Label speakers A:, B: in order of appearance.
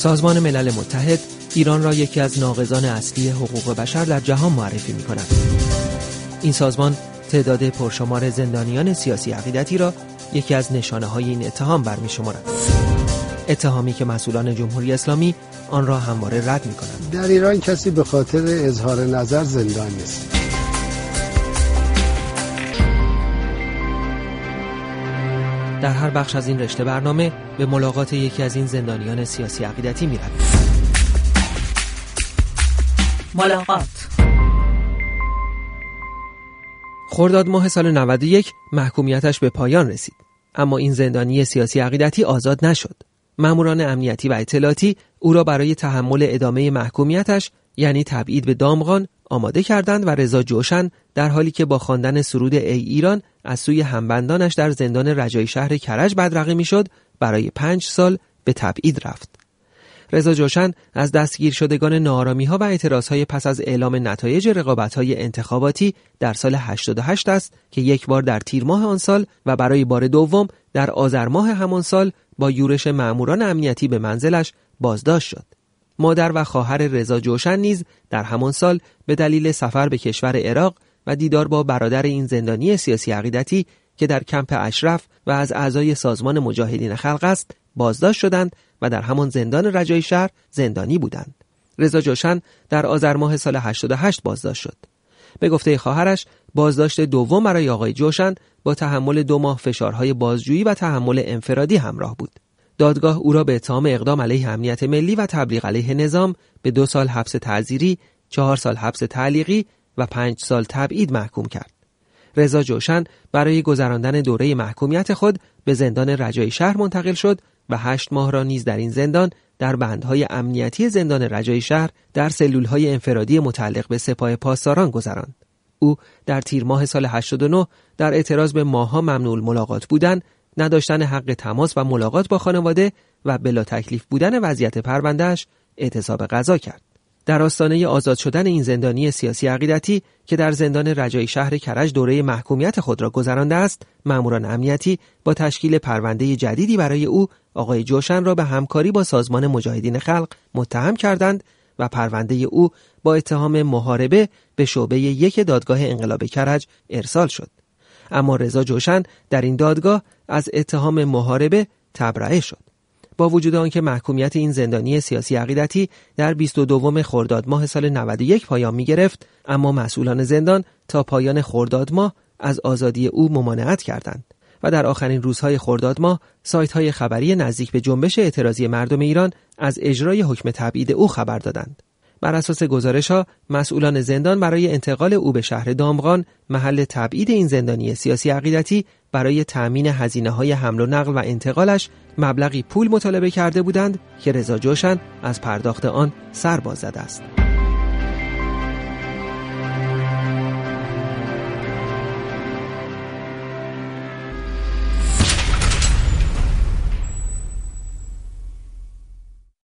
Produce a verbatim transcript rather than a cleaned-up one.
A: سازمان ملل متحد ایران را یکی از ناقضان اصلی حقوق بشر در جهان معرفی می‌کند. این سازمان تعداد پرشمار زندانیان سیاسی عقیدتی را یکی از نشانه‌های این اتهام برمی‌شمارد. اتهامی که مسئولان جمهوری اسلامی آن را همواره رد می‌کنند.
B: در ایران کسی به خاطر اظهار نظر زندان نیست.
A: در هر بخش از این رشته برنامه به ملاقات یکی از این زندانیان سیاسی عقیدتی می‌رویم.
C: ملاقات.
A: خرداد ماه سال نود و یک محکومیتش به پایان رسید، اما این زندانی سیاسی عقیدتی آزاد نشد. ماموران امنیتی و اطلاعاتی او را برای تحمل ادامه محکومیتش یعنی تبعید به دامغان آماده کردند و رضا جوشن در حالی که با خواندن سرود ای ایران از سوی همبندانش در زندان رجایی شهر کرج بدرقه میشد برای پنج سال به تبعید رفت. رضا جوشن از دستگیر شدگان ناآرامی‌ها و اعتراضهای پس از اعلام نتایج رقابت‌های انتخاباتی در سال هشتاد و هشت است که یک بار در تیر ماه آن سال و برای بار دوم در آذر ماه همان سال با یورش ماموران امنیتی به منزلش بازداشت شد. مادر و خواهر رضا جوشن نیز در همان سال به دلیل سفر به کشور عراق و دیدار با برادر این زندانی سیاسی عقیدتی که در کمپ اشرف و از اعضای سازمان مجاهدین خلق است بازداشت شدند و در همان زندان رجایی شهر زندانی بودند. رضا جوشن در آذر ماه سال هشتاد و هشت بازداشت شد. به گفته خواهرش بازداشت دوم برای آقای جوشن با تحمل دو ماه فشارهای بازجویی و تحمل انفرادی همراه بود. دادگاه او را به اتهام اقدام علیه امنیت ملی و تبلیغ علیه نظام به دو سال حبس تعزیری، چهار سال حبس تعلیقی و پنج سال تبعید محکوم کرد. رضا جوشن برای گذراندن دوره محکومیت خود به زندان رجایی شهر منتقل شد و هشت ماه را نیز در این زندان در بندهای امنیتی زندان رجایی شهر در سلولهای انفرادی متعلق به سپاه پاسداران گذراند. او در تیر ماه سال هشتاد و نه در اعتراض به ماها ممنوع ملاقات بودن، نداشتن حق تماس و ملاقات با خانواده و بلا تکلیف بودن وضعیت پروندهش اعتصاب غذا کرد. در آستانه آزاد شدن این زندانی سیاسی عقیدتی که در زندان رجایی شهر کرج دوره محکومیت خود را گذرانده است، ماموران امنیتی با تشکیل پرونده جدیدی برای او آقای جوشن را به همکاری با سازمان مجاهدین خلق متهم کردند و پرونده او با اتهام محاربه به شعبه یک دادگاه انقلاب کرج ارسال شد. اما رضا جوشن در این دادگاه از اتهام محاربه تبرئه شد. با وجود آنکه محکومیت این زندانی سیاسی عقیدتی در بیست و دوم خرداد ماه سال نود و یک پایان می گرفت، اما مسئولان زندان تا پایان خرداد ماه از آزادی او ممانعت کردند و در آخرین روزهای خرداد ماه سایت‌های خبری نزدیک به جنبش اعتراضی مردم ایران از اجرای حکم تبعید او خبر دادند. بر اساس گزارش‌ها مسئولان زندان برای انتقال او به شهر دامغان محل تبعید این زندانی سیاسی عقیدتی برای تأمین هزینه‌های حمل و نقل و انتقالش مبلغی پول مطالبه کرده بودند که رضا جوشن از پرداخت آن سر باز زده است.